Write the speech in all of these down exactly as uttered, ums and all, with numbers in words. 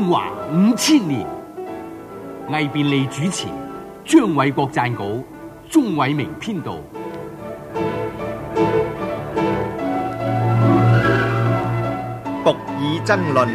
中華五千年，魏便利主持，張偉國撰稿，鍾偉明編導。 僕議爭論。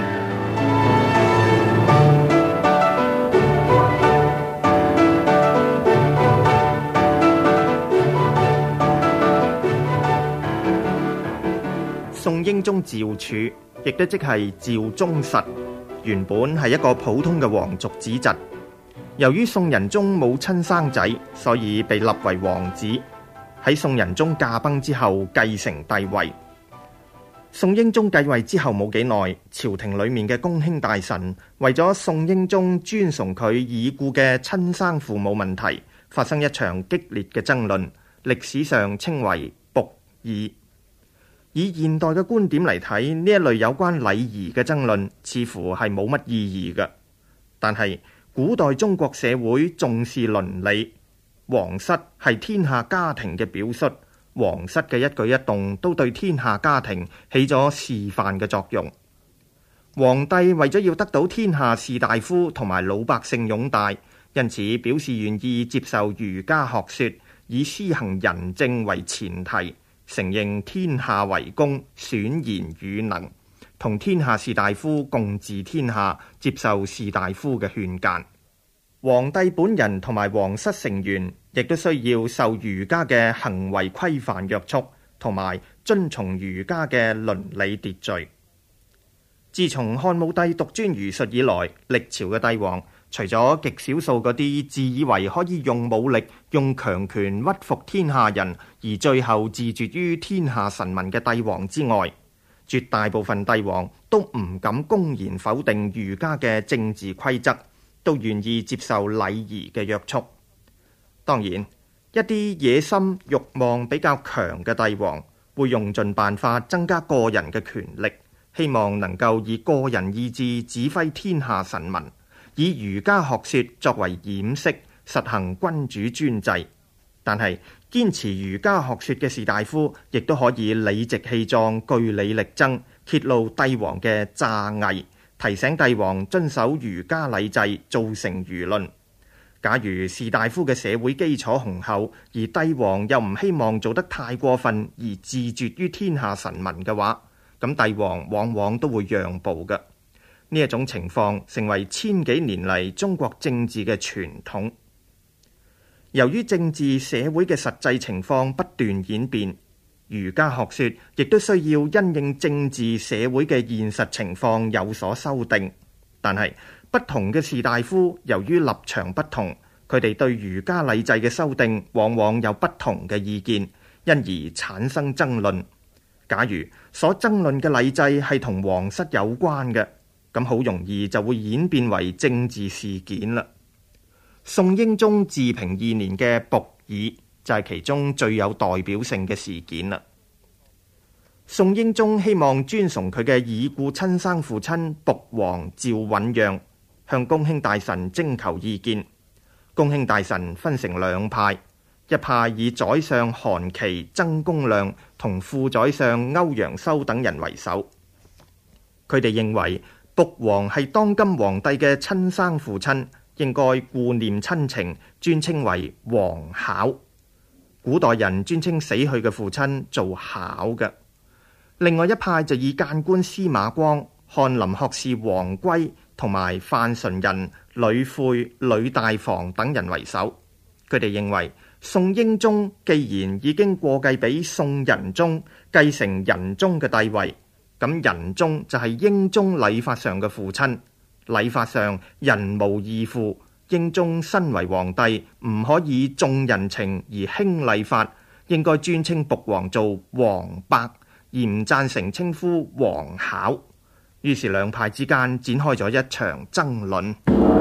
宋英宗趙柱，亦都即係趙忠實，原本係一個普通嘅皇族子侄。由於宋仁宗冇親生仔，所以被立為皇子。喺宋仁宗駕崩之後，繼承帝位。宋英宗繼位之後冇幾耐，朝廷裏面嘅公卿大臣為咗宋英宗尊崇佢已故嘅親生父母問題，發生一場激烈嘅爭論，歷史上稱為僕議。以現代嘅觀點嚟睇，呢一類有關禮儀嘅爭論似乎係冇乜意義嘅。但係古代中國社會重視倫理，皇室係天下家庭嘅表率，皇室嘅一舉一動都對天下家庭起咗示範嘅作用。皇帝為咗要得到天下士大夫同埋老百姓擁戴，因此表示願意接受儒家學說，以施行仁政為前提，承認天下為公，選賢與能，同天下士大夫共治天下，接受士大夫嘅勸諫。皇帝本人同埋皇室成員亦都需要受儒家嘅行為規範約束，同埋遵從儒家嘅倫理秩序。自從漢武帝獨尊儒術以來，歷朝嘅帝王除咗極少數嗰啲自以為可以用武力、用強權屈服天下人，而最後自絕於天下臣民嘅帝王之外，絕大部分帝王都唔敢公然否定儒家嘅政治規則，都願意接受禮儀嘅約束。當然，一啲野心慾望比較強嘅帝王會用盡辦法增加個人嘅權力，希望能夠以個人意志指揮天下臣民，以儒家學說作為掩飾，實行君主專制。但係堅持儒家學說嘅士大夫，亦都可以理直氣壯、據理力爭，揭露帝王嘅詐偽，提醒帝王遵守儒家禮制，造成輿論。假如士大夫嘅社會基礎雄厚，而帝王又唔希望做得太過分，而自絕於天下臣民嘅話，咁帝王往往都會讓步嘅。呢一種情況成為千幾年嚟中國政治嘅傳統。由於政治社會嘅實際情況不斷演變，儒家學說亦都需要因應政治社會嘅現實情況有所修訂。但係不同嘅士大夫由於立場不同，佢哋對儒家禮制嘅修訂往往有不同嘅意見，因而產生爭論。假如所爭論嘅禮制係同皇室有關嘅，咁好容易就會演變為政治事件啦。宋英宗治平二年嘅僕議就係其中最有代表性嘅事件啦。宋英宗希望尊崇佢嘅已故親生父親僕王趙允讓，向公卿大臣徵求意見。公卿大臣分成兩派，一派以宰相韓琦、曾公亮同副宰相歐陽修等人為首。佢哋認為僕王係當今皇帝嘅親生父親，應該顧念親情，尊稱為皇考。古代人尊稱死去嘅父親做考嘅。另外一派就以諫官司馬光、翰林學士王圭同埋范純仁、呂悔、呂大房等人為首。佢哋認為宋英宗既然已經過繼俾宋仁宗，繼承仁宗嘅帝位，咁仁宗就係英宗禮法上嘅父親。禮法上人無義父，英宗身為皇帝，唔可以重人情而輕禮法，應該尊稱僕王做皇伯，而唔贊成稱呼皇考。於是兩派之間展開咗一場爭論。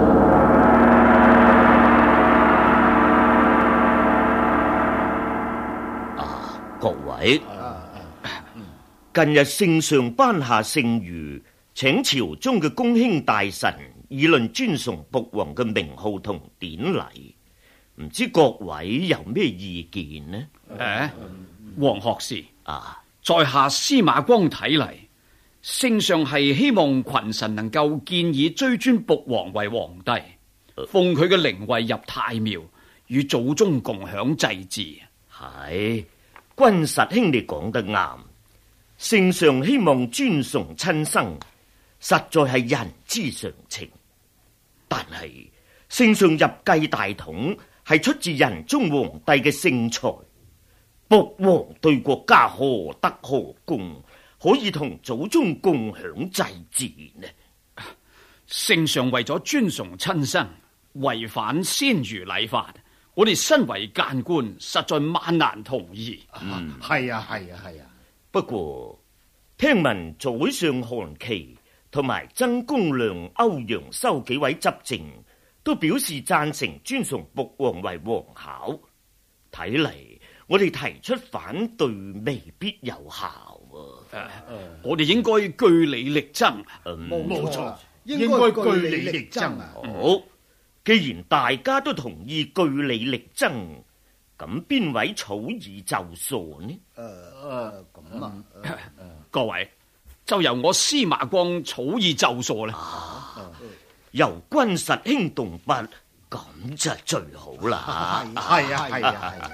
啊，各位，近日聖上頒下聖諭，請朝中嘅公卿大臣議論尊崇僕王嘅名號同典禮，唔知各位有咩意見呢？ 誒，黃學士啊， 在下司馬光睇嚟， 聖上係希望群臣能夠建議追尊僕王為皇帝，封佢嘅靈位入太廟，與祖宗共享祭祀。 係，君實兄你講得啱。聖上希望尊崇親生，實在係人之常情。但係聖上入繼大統係出自仁宗皇帝嘅聖才，僕王對國家何德何功，可以同祖宗共享祭祀呢？ 聖上為咗尊崇親生，違反先儒禮法，我哋身為諫官，實在萬難同意。 嗯，係啊，係啊，係啊。 不過聽聞宰相韓琦同埋曾公亮、歐陽修幾位執政都表示贊成尊崇僕王為皇考，睇嚟我哋提出反對未必有效啊！ 啊我哋應該據理力爭。 冇冇錯，應該據理力爭啊！ 好，既然大家都同意據理力爭，咁邊位草擬奏疏呢？ 誒誒，咁啊！ 各位，就由我司馬光草擬奏疏啦。 啊，由君實兄動筆，咁就最好啦。 係啊，係啊，係啊。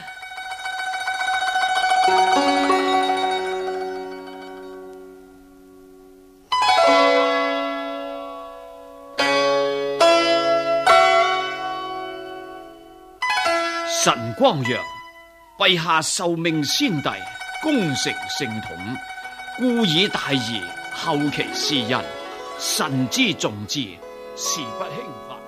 神光陽，陛下受命先帝，功成聖統，故以大義，後期施恩，臣之重之，事不輕發。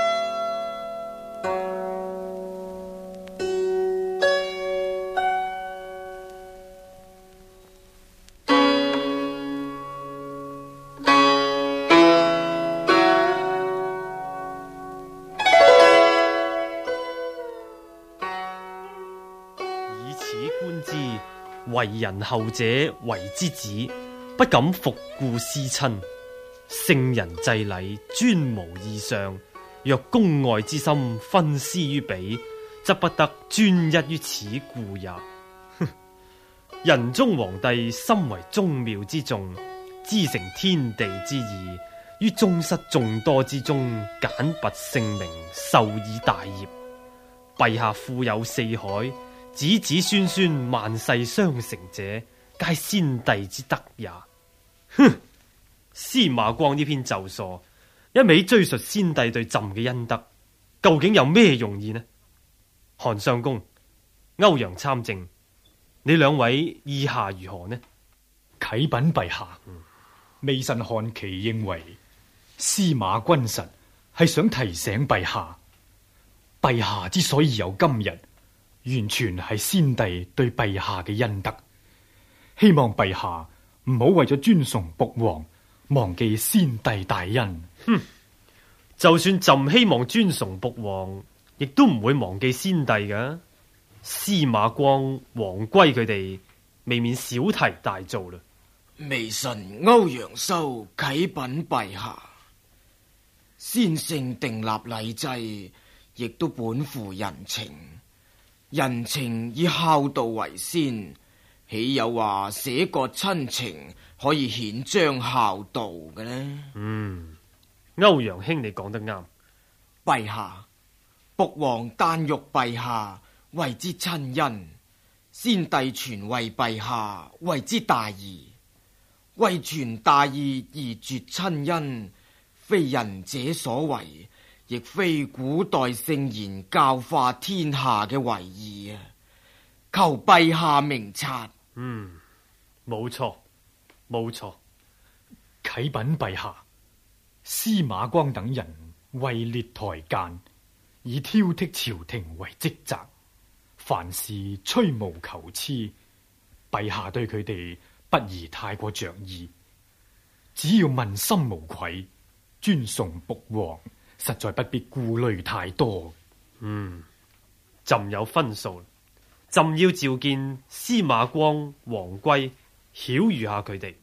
為人後者為之子，不敢復顧思親。聖人祭禮專無異相，若公愛之心分施於彼，則不得專一於此故也。仁宗皇帝深為宗廟之眾，知成天地之義，於宗室眾多之中揀拔聖明，授以大業。陛下富有四海，子子孫孫萬世相承者，皆先帝之德也。哼！司馬光呢篇奏疏，一味追述先帝對朕嘅恩德，究竟有咩用意呢？韓相公、歐陽參政，你兩位意下如何呢？ 啟稟陛下，微臣韓琦認為司馬君實係想提醒陛下，陛下之所以有今日，完全係先帝對陛下嘅恩德，希望陛下唔好為咗尊崇僕王，忘記先帝大恩。 哼！就算朕希望尊崇僕王，亦都唔會忘記先帝㗎。司馬光、王珪佢哋未免小題大做啦。 微臣歐陽修啟稟陛下，先聖訂立禮制，亦都本乎人情。人情以孝道為先，豈有話捨割親情可以顯彰孝道嘅呢？ 嗯，歐陽兄你講得啱。 陛下，僕王但欲陛下為之親恩，先帝全為陛下為之大義，為傳大義而絕親恩，非仁者所為，亦非古代聖賢教化天下嘅遺義啊！求陛下明察。 嗯，冇錯，冇錯。 啟稟陛下，司馬光等人位列台諫，以挑剔朝廷為職責，凡事吹毛求疵，陛下對佢哋不宜太過着意，只要問心無愧，尊崇僕王，實在不必顧慮太多。 嗯，朕有分數，朕要召見司馬光、王珪，曉諭下佢哋。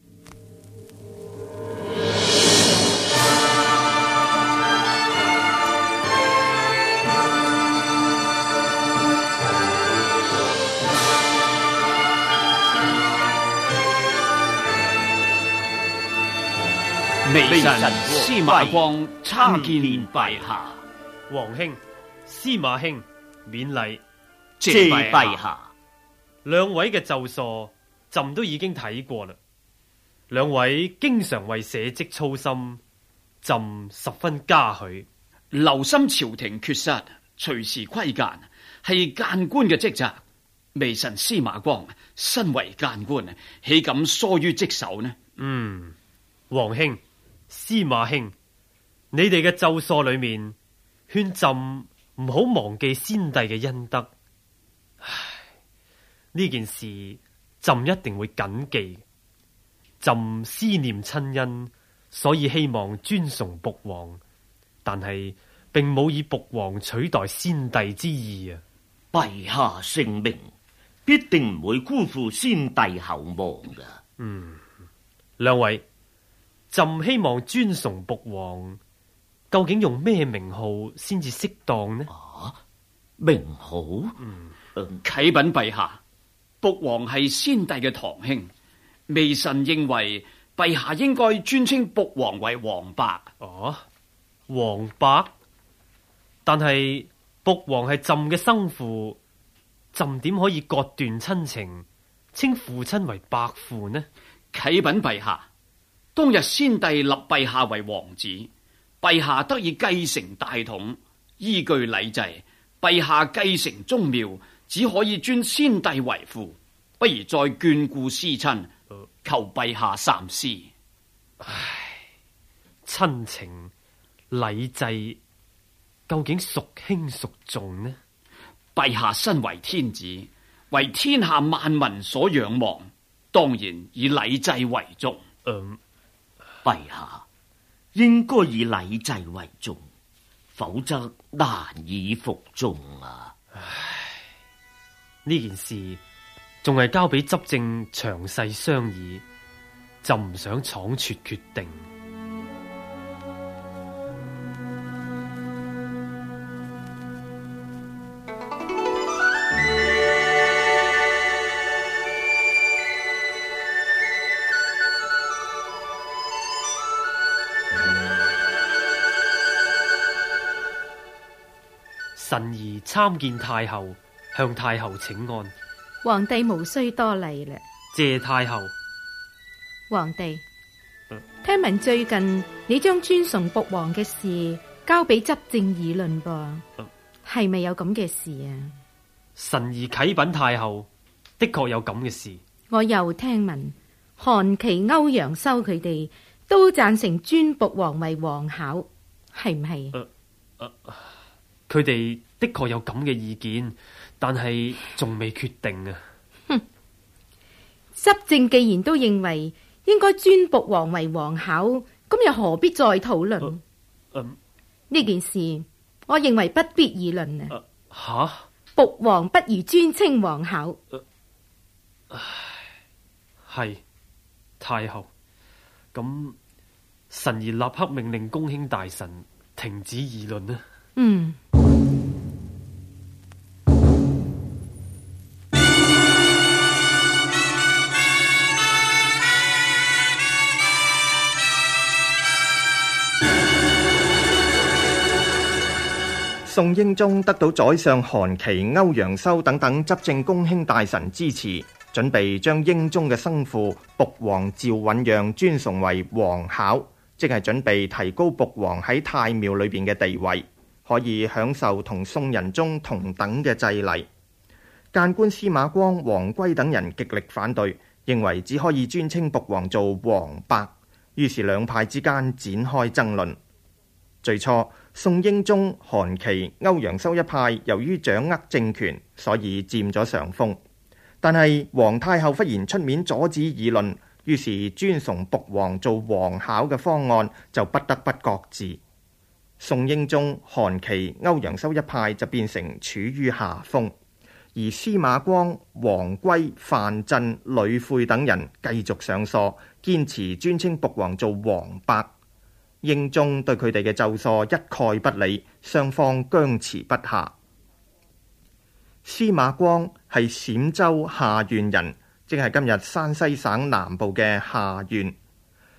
微臣司馬光參見陛下。 皇兄、司馬兄，免禮。 謝陛下。 兩位嘅奏疏，朕都已經睇過啦。兩位經常為社稷操心，朕十分嘉許。 留心朝廷缺失，隨時窺諫，係諫官嘅職責。微臣司馬光身為諫官，豈敢疏於職守呢？ 嗯，皇兄、司馬兄，你哋嘅奏疏裏面，勸朕唔好忘記先帝嘅恩德。唉，呢件事朕一定會謹記。朕思念親恩，所以希望尊崇僕王，但係並冇以僕王取代先帝之意啊！ 陛下聖明，必定唔會辜負先帝厚望噶。 嗯，兩位，朕希望尊崇僕王，究竟用咩名號先至適當呢？ 啊，名號？ 嗯， 啟稟陛下，僕王係先帝嘅堂兄。微臣認為陛下應該尊稱僕王為王伯。 哦，王伯？但係僕王係朕嘅生父，朕點可以割斷親情，稱父親為伯父呢？ 啟稟陛下，當日先帝立陛下為王子，陛下得以繼承大統，依據禮制，陛下繼承宗廟，只可以尊先帝為父，不如再眷顧私親。求陛下三思。 唉，親情禮制究竟孰輕孰重呢？ 陛下身為天子，為天下萬民所仰望，當然以禮制為重。 嗯， 陛下應該以禮制為重，否則難以服眾啊！ 唉，呢件事仲係交俾執政詳細商議，就唔想倉促決定。臣兒參見太后，向太后請安。 皇帝無需多禮啦。 謝太后。 皇帝， 嗯、 聽聞最近你將尊崇僕王嘅事交俾執政議論噃，係咪、嗯、有咁嘅事啊？ 臣兒啟稟太后，的確有咁嘅事。 我又聽聞韓琦、歐陽修佢哋都贊成尊僕王為皇考，係唔係？ 誒誒，佢哋的確有咁嘅意見，但係仲未決定啊。 哼，執政既然都認為應該尊僕王為皇考，咁又何必再討論？呢、 呃呃、件事，我認為不必議論啊。 吓、呃， 僕王不如尊稱皇考。 呃、唉，係太后，咁臣兒立刻命令公卿大臣停止議論啊。 嗯。 宋英宗得到宰相韓琦、歐陽修等等執政公卿大臣支持，準備將英宗嘅生父僕王趙允讓尊崇為皇考，即係準備提高僕王喺太廟裏邊嘅地位，可以享受同宋仁宗同等嘅祭禮。諫官司馬光、王圭等人極力反對，認為只可以尊稱僕王做皇伯，於是兩派之間展開爭論。最初宋英宗、韓琦、歐陽修一派由於掌握政權，所以佔咗上風。但係皇太后忽然出面阻止議論，於是尊崇僕王做皇考嘅方案就不得不擱置。宋英宗、韓琦、歐陽修一派就變成處於下風，而司馬光、王圭、范鎮、呂悔等人繼續上訴，堅持尊稱僕王做皇伯。英宗對佢哋嘅奏疏一概不理，雙方僵持不下。司馬光係陝州夏縣人，即係今日山西省南部嘅夏縣。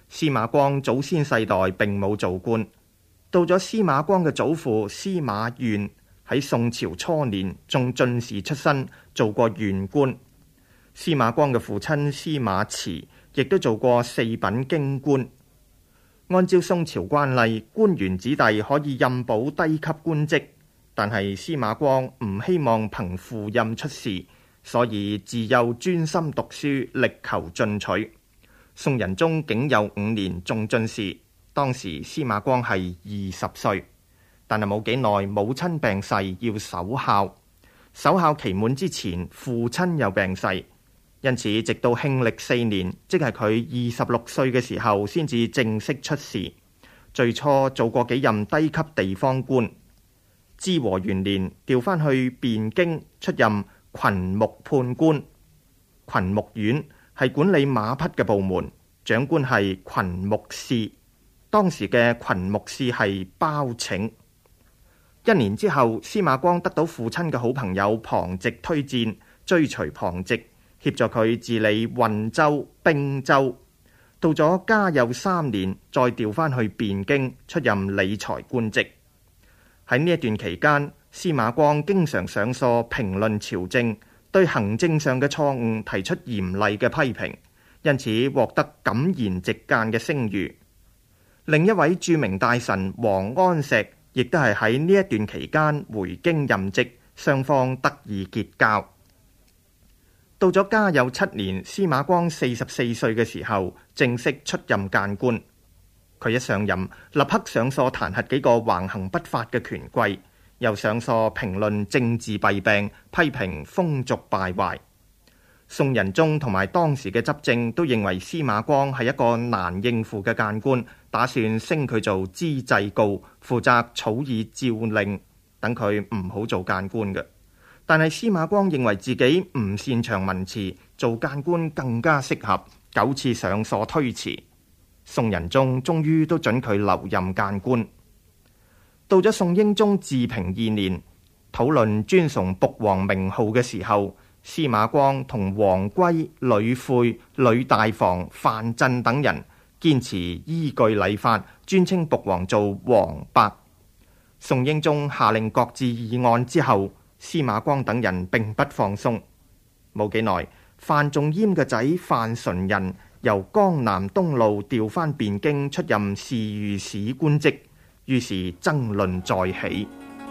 司馬光祖先世代並冇做官，到咗司馬光嘅祖父司馬願喺宋朝初年仲進士出身，做過縣官。司馬光嘅父親司馬慈亦都做過四品京官。按照宋朝慣例，官員子弟可以任保低級官職，但係司馬光唔希望憑父蔭出仕，所以自幼專心讀書，力求進取。宋仁宗景佑五年中進士，當時司馬光係二十歲，但係冇幾耐，母親病逝要守孝，守孝期滿之前，父親又病逝。因此，直到慶曆四年，即係佢二十六歲嘅時候，先至正式出仕。最初做過幾任低級地方官。至和元年，調返去汴京出任群牧判官。群牧院係管理馬匹嘅部門，長官係群牧使。當時嘅群牧使係包拯。一年之後，司馬光得到父親嘅好朋友龐直推薦，追隨龐直，協助佢治理運州、并州。到咗嘉佑三年，再調返去汴京出任理財官職。喺呢一段期間，司馬光經常上疏評論朝政，對行政上嘅錯誤提出嚴厲嘅批評，因此獲得敢言直諫嘅聲譽。另一位著名大臣王安石亦都係喺呢一段期間回京任職，雙方得以結交。到咗嘉佑七年，司馬光四十四歲嘅時候，正式出任諫官。佢一上任，立刻上疏彈劾幾個橫行不法嘅權貴，又上疏評論政治弊病，批評風俗敗壞。宋仁宗同埋當時嘅執政都認為司馬光係一個難應付嘅諫官，打算升佢做知制告，負責草擬詔令，等佢唔好做諫官嘅。但係司馬光認為自己唔擅長文辭，做諫官更加適合，九次上疏推辭。宋仁宗終於都准佢留任諫官。到咗宋英宗治平二年，討論尊崇僕王名號嘅時候，司馬光同王珪、呂悔、呂大防、范鎮等人堅持依據禮法，尊稱僕王做王伯。宋英宗下令擱置議案之後，司馬光等人並不放鬆。冇幾耐，范仲淹嘅仔范純仁由江南東路調返汴京出任侍御史官職，於是爭論再起。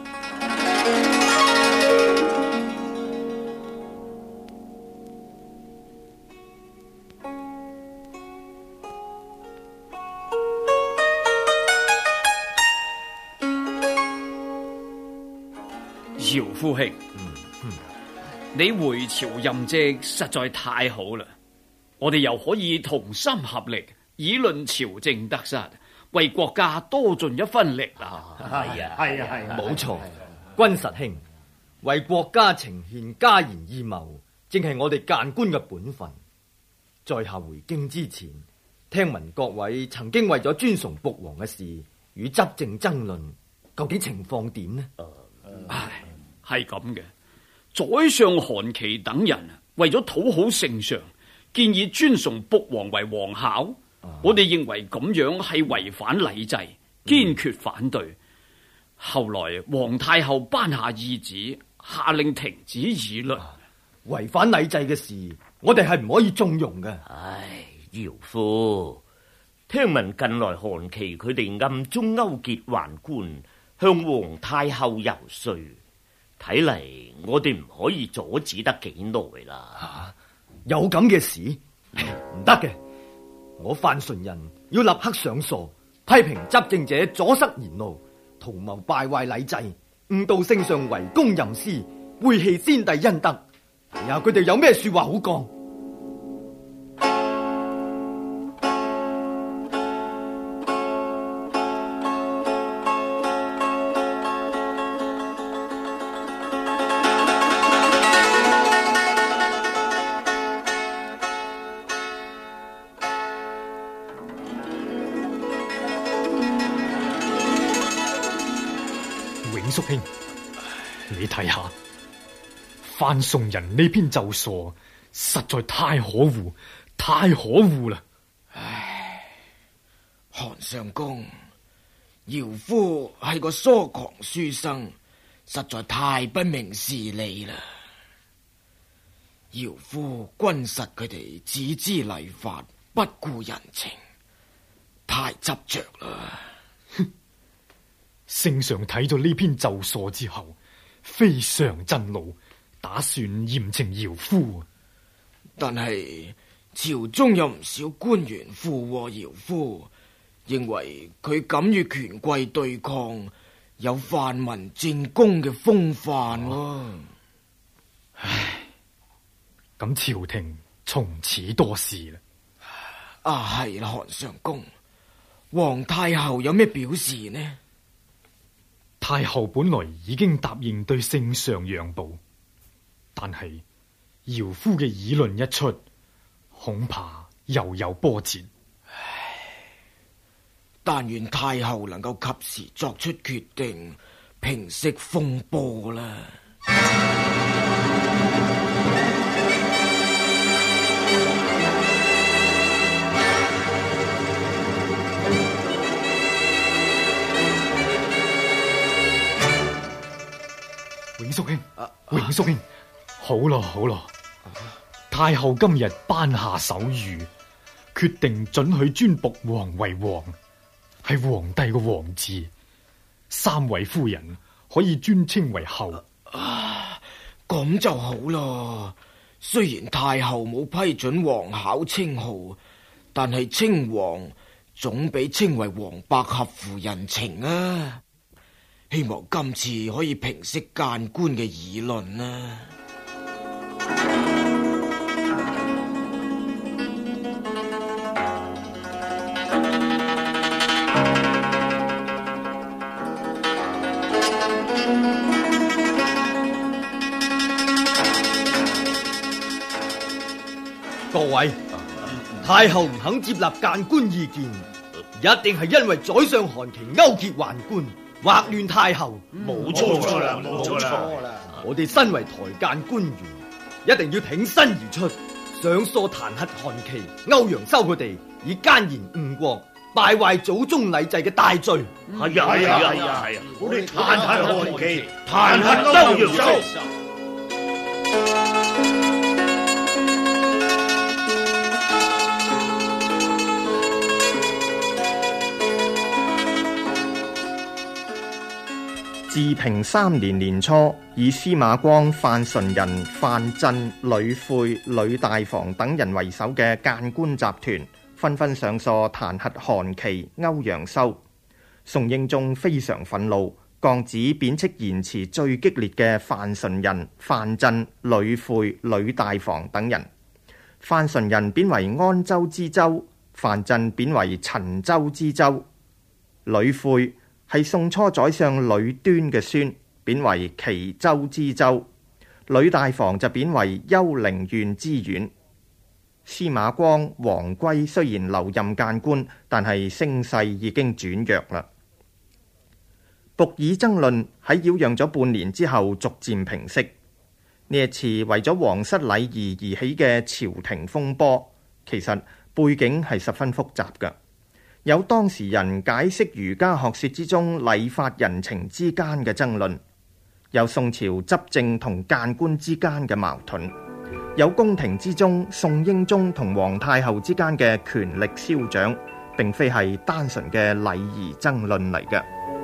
姚夫兄，嗯嗯、你回朝任職實在太好啦！我哋又可以同心合力，議論朝政得失，為國家多盡一分力啦！ 係啊，係啊，係啊，冇錯。 君實兄，為國家呈獻家言義謀，正係我哋諫官嘅本分。在下回京之前，聽聞各位曾經為咗尊崇僕王嘅事與執政爭論，究竟情況點呢？ 呃、唉，係咁嘅。宰相韓琦等人為咗討好聖上，建議尊崇僕王為皇考。啊、我哋認為咁樣係違反禮制，堅決反對。嗯、後來皇太后頒下懿旨，下令停止議論。 違反禮制嘅事，我哋係唔可以縱容嘅。 唉，姚夫，聽聞近來韓琦佢哋暗中勾結宦官，向皇太后游說。睇嚟我哋唔可以阻止得幾耐啦。 啊，有咁嘅事唔得嘅，我范純仁要立刻上疏，批評執政者阻塞言路，圖謀敗壞禮制，誤導聖上為公吟詩，背棄先帝恩德。然後佢哋有咩說話好講？ 永叔兄，你睇下。范崇仁呢篇奏疏實在太可惡，太可惡啦！ 唉， 韓相公，姚夫係個疏狂書生，實在太不明事理啦。姚夫君實佢哋只知禮法，不顧人情，太執着啦。 聖上睇咗呢篇奏疏之後，非常震怒，打算嚴懲姚夫。 但係朝中有唔少官員附和姚夫，認為佢敢與權貴對抗，有泛民正公嘅風範喎。 唉，咁朝廷從此多事啦。 啊，係啦，韓相公，皇太后有咩表示呢？ 太后本來已經答應對聖上讓步，但係姚夫嘅議論一出，恐怕又有波折。 唉，但願太后能夠及時作出決定，平息風波啦。 永叔兄，永叔兄，好咯好咯，太后今日頒下手諭，決定准許尊僕王為王，係皇帝嘅王字，三位夫人可以尊稱為后。 啊，咁就好咯。雖然太后冇批准皇考稱號，但係稱王總比稱為王伯合乎人情啊。希望今次可以平息諫官嘅議論啊。 各位，太后唔肯接納諫官意見，一定係因為宰相韓琦勾結宦官，惑亂太后。 冇錯啦，冇錯啦！ 我哋身為台諫官員，一定要挺身而出，上疏彈劾韓琦、歐陽修佢哋，以奸言誤國、敗壞祖宗禮制嘅大罪。 係啊係啊係啊係啊！我哋彈劾韓琦，彈劾歐陽修。 治平三年年初，以司馬光、范純仁、范震、呂悔、呂大防等人為首嘅諫官集團，紛紛上疏彈劾韓琦、歐陽修。宋英宗非常憤怒，降旨貶斥言辭最激烈嘅范純仁、范震、呂悔、呂大防等人。范純仁貶為安州知州，范震貶為陳州知州，呂悔係宋初宰相呂端嘅孫，貶為祁州知州；呂大防就貶為丘陵縣知縣。司馬光、王珪雖然留任諫官，但係聲勢已經轉弱啦。僕議爭論喺擾攘咗半年之後逐漸平息。呢一次為咗皇室禮儀而起嘅朝廷風波，其實背景係十分複雜嘅。有當時人解釋儒家學說之中禮法人情之間嘅爭論，有宋朝執政同諫官之間嘅矛盾，有宮廷之中宋英宗同皇太后之間嘅權力消長，並非係單純嘅禮儀爭論嚟嘅。